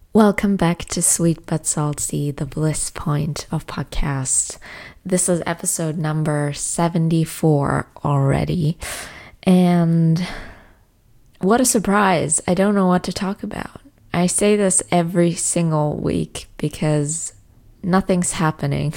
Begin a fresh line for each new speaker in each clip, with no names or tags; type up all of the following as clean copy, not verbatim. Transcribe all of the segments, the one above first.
Welcome back to Sweet But Salty, the bliss point of podcasts. This is episode number 74 already. And what a surprise. I don't know what to talk about. I say this every single week because nothing's happening.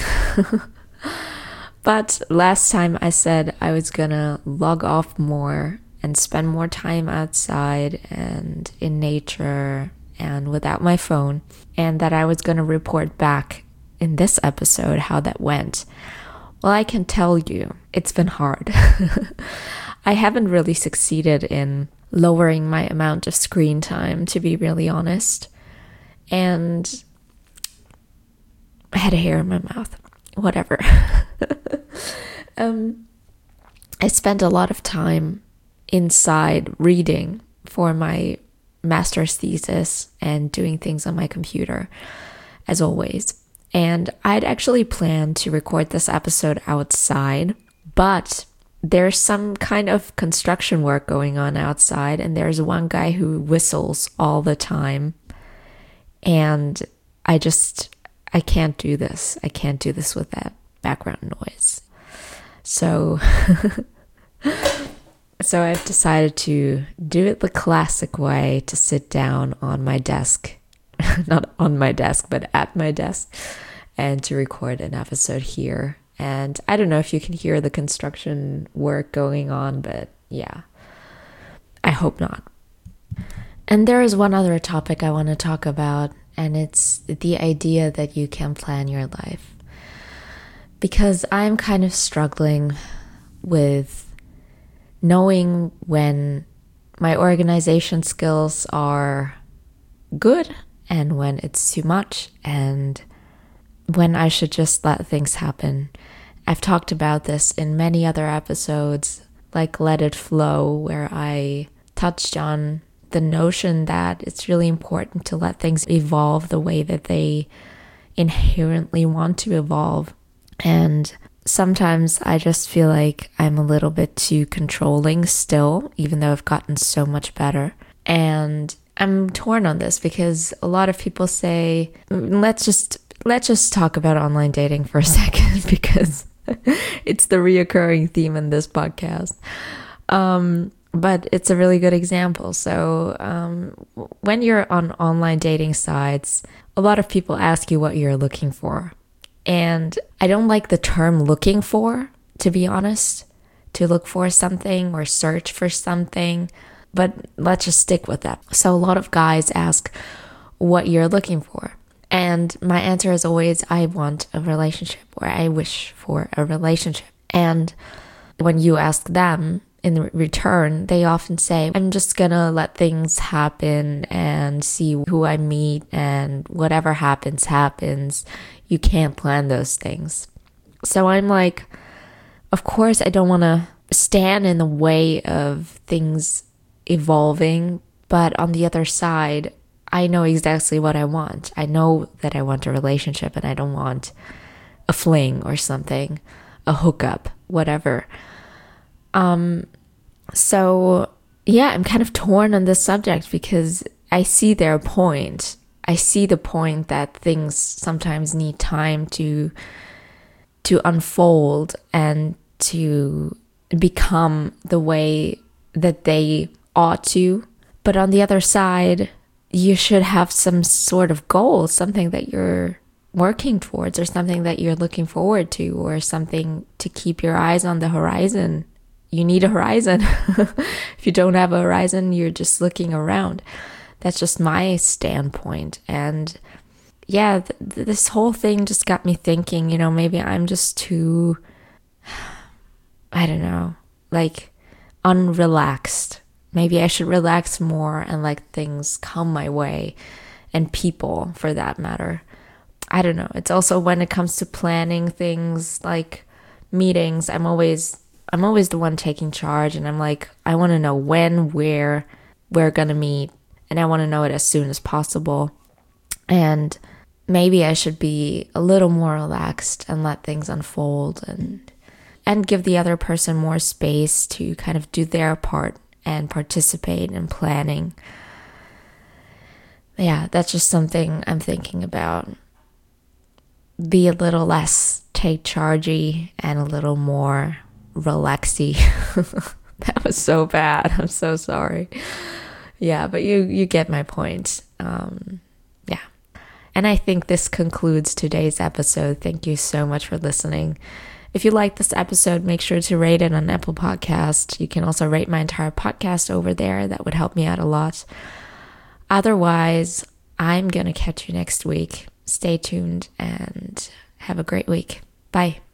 But last time I said I was gonna log off more and spend more time outside and in nature and without my phone, and that I was going to report back in this episode how that went. Well, I can tell you, it's been hard. I haven't really succeeded in lowering my amount of screen time, to be really honest. And I had a hair in my mouth. Whatever. I spent a lot of time inside reading for my master's thesis and doing things on my computer, as always. And I'd actually planned to record this episode outside, but there's some kind of construction work going on outside, and there's one guy who whistles all the time. And I can't do this. I can't do this with that background noise. So I've decided to do it the classic way, to sit down on my desk, not on my desk, but at my desk, and to record an episode here. And I don't know if you can hear the construction work going on, but yeah, I hope not. And there is one other topic I want to talk about, and it's the idea that you can plan your life. Because I'm kind of struggling with knowing when my organization skills are good and when it's too much and when I should just let things happen. I've talked about this in many other episodes, like Let It Flow, where I touched on the notion that it's really important to let things evolve the way that they inherently want to evolve. And sometimes I just feel like I'm a little bit too controlling still, even though I've gotten so much better. And I'm torn on this because a lot of people say, let's just talk about online dating for a second, because it's the reoccurring theme in this podcast. But it's a really good example. So when you're on online dating sites, a lot of people ask you what you're looking for. And I don't like the term looking for, to be honest, to look for something or search for something, but let's just stick with that. So a lot of guys ask what you're looking for. And my answer is always, I want a relationship, or I wish for a relationship. And when you ask them in return, they often say, I'm just gonna let things happen and see who I meet, and whatever happens, happens. You can't plan those things. So I'm like, of course, I don't want to stand in the way of things evolving. But on the other side, I know exactly what I want. I know that I want a relationship and I don't want a fling or something, a hookup, whatever. So yeah, I'm kind of torn on this subject because I see their point. I see the point that things sometimes need time to unfold and to become the way that they ought to. But on the other side, you should have some sort of goal, something that you're working towards, or something that you're looking forward to, or something to keep your eyes on the horizon. You need a horizon. If you don't have a horizon, you're just looking around. That's just my standpoint. And yeah, this whole thing just got me thinking, maybe I'm just too, I don't know, like unrelaxed. Maybe I should relax more and let things come my way, and people for that matter. I don't know. It's also when it comes to planning things like meetings, I'm always the one taking charge, and I'm like, I want to know when, where we're going to meet. And I want to know it as soon as possible. And maybe I should be a little more relaxed and let things unfold and give the other person more space to kind of do their part and participate in planning. yeah, that's just something I'm thinking about. Be a little less take chargey and a little more relaxy. That was so bad. I'm so sorry. Yeah, but you get my point. Yeah. And I think this concludes today's episode. Thank you so much for listening. If you like this episode, make sure to rate it on Apple Podcast. You can also rate my entire podcast over there. That would help me out a lot. Otherwise, I'm going to catch you next week. Stay tuned and have a great week. Bye.